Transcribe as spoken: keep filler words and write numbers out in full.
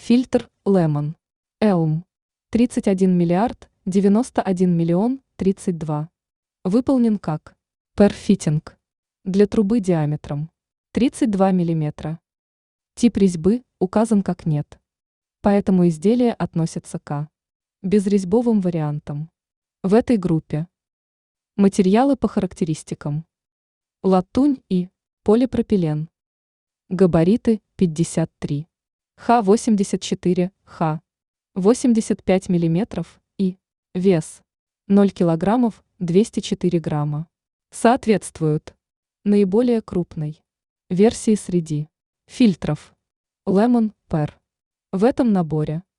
Фильтр Lemon. Elm. тридцать один миллиард девяносто один миллион тридцать два. Выполнен как перфитинг для трубы диаметром тридцать два миллиметра. Тип резьбы указан как нет. Поэтому изделие относится к безрезьбовым вариантам. В этой группе материалы по характеристикам: латунь и полипропилен. Габариты пятьдесят три ха восемьдесят четыре ха восемьдесят пять миллиметров и вес ноль килограммов двести четыре грамма. Соответствуют наиболее крупной версии среди фильтров Lemon Pear. В этом наборе